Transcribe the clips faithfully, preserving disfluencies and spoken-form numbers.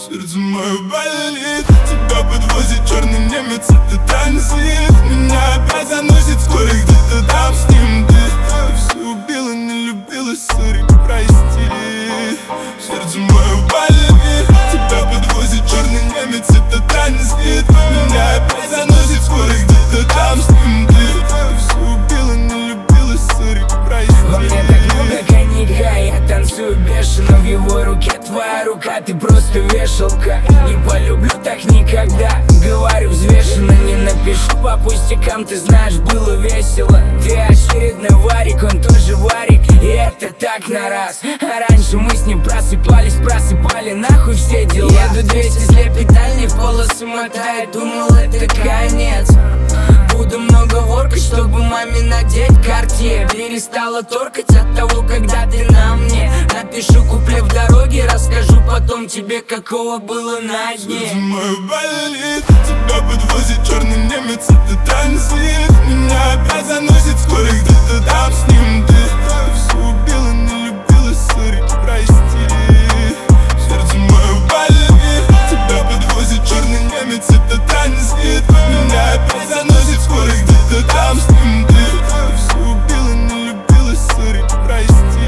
Сердце мое болит, тебя подвозит черный немец, это транзит. Меня опять заносит скоро где-то там с ним. Ты все убила, не любила, сори, прости. Сердце мое болит, тебя подвозит черный немец, это транзит. Меня опять заносит скоро где-то там с ним. Ты все убила, не любила, сори, прости. Во мне так много коньяка, я танцую бешено. В его руке твоя рука, ты просто вешалка. Не полюблю так никогда, говорю взвешенно. Не напишу по пустякам, ты знаешь, было весело. Ты очередной варик, он тоже варик, и это так на раз. А раньше мы с ним просыпались, просыпали нахуй все дела. Еду двести, слепит дальний, в полосы мотает, думал это конец. Буду много воркать, чтобы маме надеть Cartier. Перестала торкать от того, когда ты на мне. Напишу куплет в дороге, расскажу потом тебе, какого было на дне. Сердце мое болит, тебя подвозит черный немец, это транзит. Меня опять заносит скоро где-то там с ним. Ты все убила, не любила, сори, прости. Сердце мое болит, тебя подвозит черный немец, это транзит. Меня опять заносит скоро где-то там с ним. Ты все убила, не любила, сори, прости.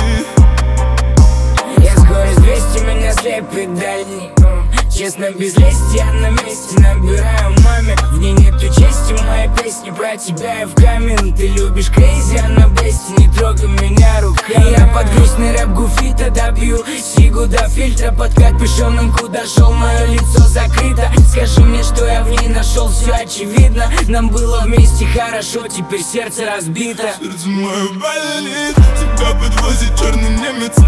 Я скорость двести, меня слепит дальний. Честно, без лести, я на месте набираю маме. В ней нету чести, мои песни про тебя и в камин. Ты любишь крейзи, а на бесте не трогай меня руками. Я под грустный рэп гуфита добью сигу до фильтра. Под капюшоном куда шел, мое лицо закрыто. Скажи мне, что я в ней нашел, все очевидно. Нам было вместе хорошо, теперь сердце разбито. Сердце мое болит, тебя подвозит черный немец,